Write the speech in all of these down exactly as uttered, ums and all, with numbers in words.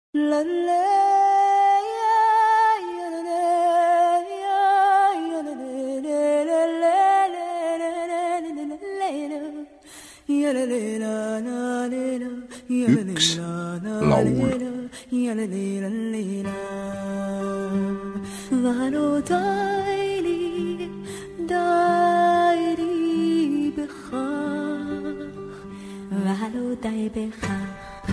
Üks laul. ולא די לי, די לי בכך, ולא די בכך.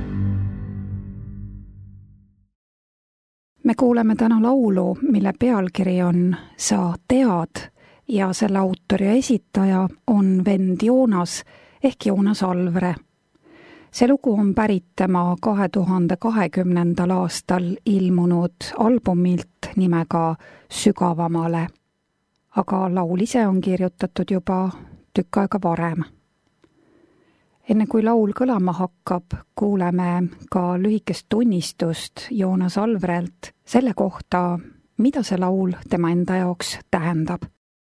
Me kuuleme täna laulu, mille pealkiri on Sa tead ja selle autor ja esitaja on vend Joonas ehk Joonas Alvre. See lugu on pärit tema kahe tuhande kahekümnendal aastal ilmunud albumilt nimega Sügavamale, aga laul ise on kirjutatud juba tükk aega varem. Enne kui laul kõlama hakkab, kuuleme ka lühikest tunnistust Joonas Alvrelt selle kohta, mida see laul tema enda jaoks tähendab.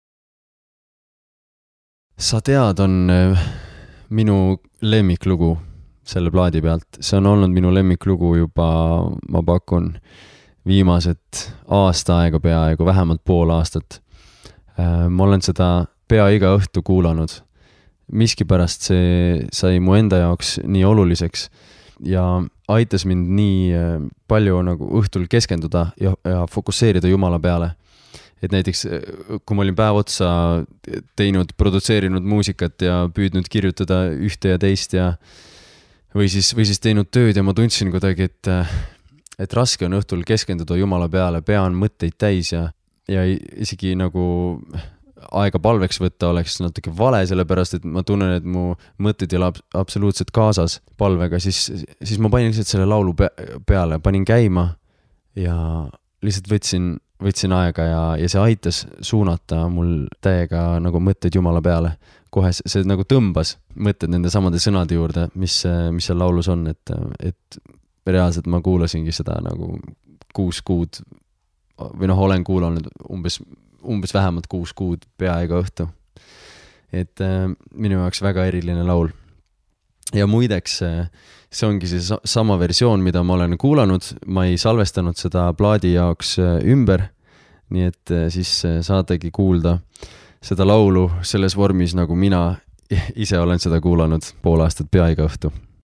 Sa tead on minu lemmiklugu selle plaadi pealt. See on olnud minu lemmiklugu juba, ma pakun, viimased aasta aega peaaegu, vähemalt pool aastat. Ma olen seda pea iga õhtu kuulanud. Miski pärast see sai mu enda jaoks nii oluliseks ja aitas mind nii palju nagu õhtul keskenduda ja, ja fokusseerida Jumala peale. Et näiteks, kui ma olin päev otsa teinud, produtseerinud muusikat ja püüdnud kirjutada ühte ja teist ja või siis, või siis teinud tööd ja ma tundsin kuidagi, et, et raske on õhtul keskenduda Jumala peale, pea on mõtteid täis ja, ja isegi nagu aega palveks võtta oleks natuke vale, sellepärast, et ma tunnen, et mu mõtted ei ole absoluutselt kaasas palvega, siis, siis ma panin lihtsalt selle laulu peale, panin käima ja lihtsalt võtsin, võtsin aega ja, ja see aitas suunata mul täiega nagu mõtteid Jumala peale. Kohe see nagu tõmbas mõtted nende samade sõnade juurde, mis, mis seal laulus on, et, et reaalselt ma kuulasingi seda nagu kuus kuud või noh, olen kuulanud umbes umbes vähemalt kuus kuud pea iga õhtu. Et äh, minu jaoks väga eriline laul. Ja muideks, see ongi see sama versioon, mida ma olen kuulanud. Ma ei salvestanud seda plaadi jaoks ümber, nii et siis saategi kuulda seda laulu selles vormis, nagu mina ise olen seda kuulanud pool aastat pea iga õhtu.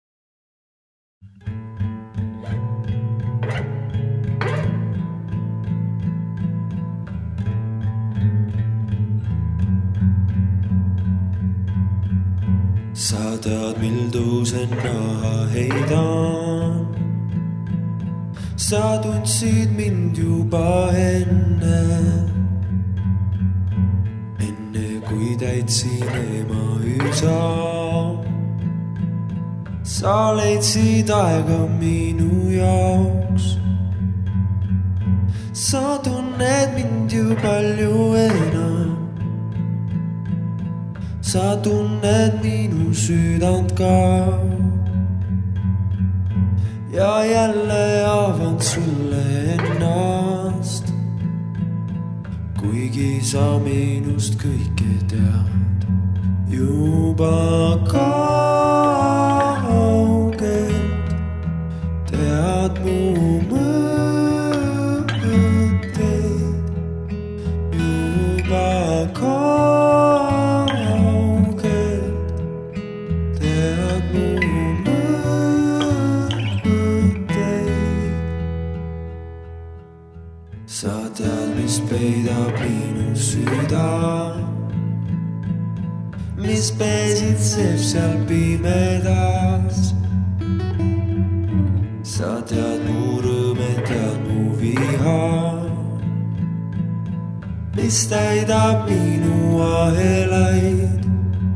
Sa tead, mil tõusen naha heidan. Sa tundsid mind juba enne, enne kui täitsin ema üsa. Sa leidsid aega minu jaoks. Sa tunned mind ju palju enam. Sa tunned minu südant ka ja jälle avan sulle ennast, kuigi sa minust kõike tead. Juba kaugelt tead mu mõtteid, juba kaugelt peidab minu süda, mis pesitseb seal pimedas. Sa tead mu rõõme, tead mu viha, mis täidab minu ahelaid.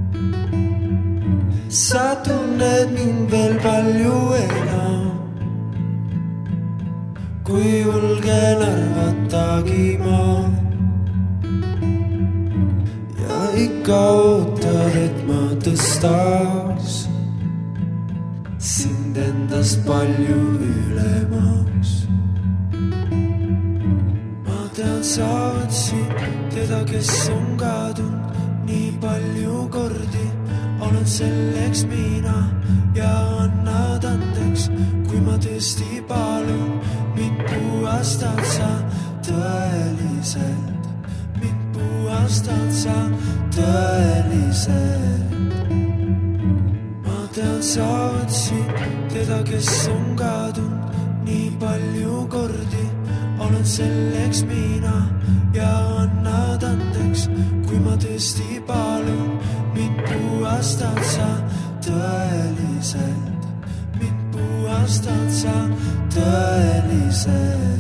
Sa tunned mind veel palju enam, kui julgen arvatagi ma. Ja ikka ootad, et ma tõstaks sind endast palju ülemaks. Ma tean, sa otsid teda, kes on kadunud nii palju kordi. Olen selleks mina ja annad andeks, kui kui ma tõesti palun, mind puhastad sa tõeliselt, mind puhastad sa tõeliselt. Ma tean, sa otsid teda, kes on kadunud nii palju kordi, olen selleks mina ja annad andeks, kui ma tõesti palun, mind puhastad sa tõeliselt, mind puhastad sa tõeliselt.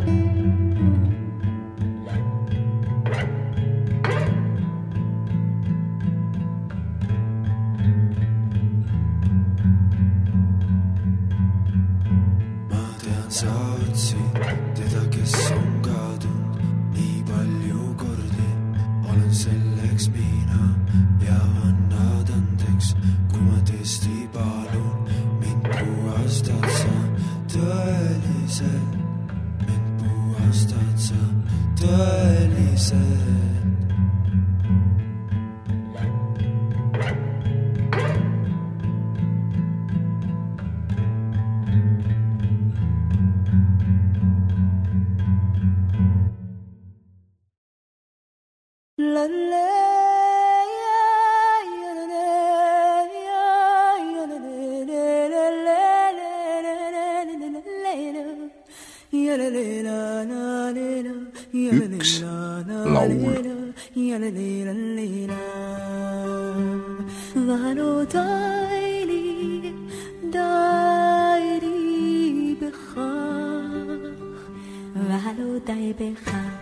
Sa otsid teda, kes on kadunud nii palju kordi, olen selleks mina ja annad andeks, kui ma tõesti palun, mind puhastad sa tõeliselt, mind puhastad sa tõeliselt. Üks laul. ונותיילי די בכך, ולא די בכך.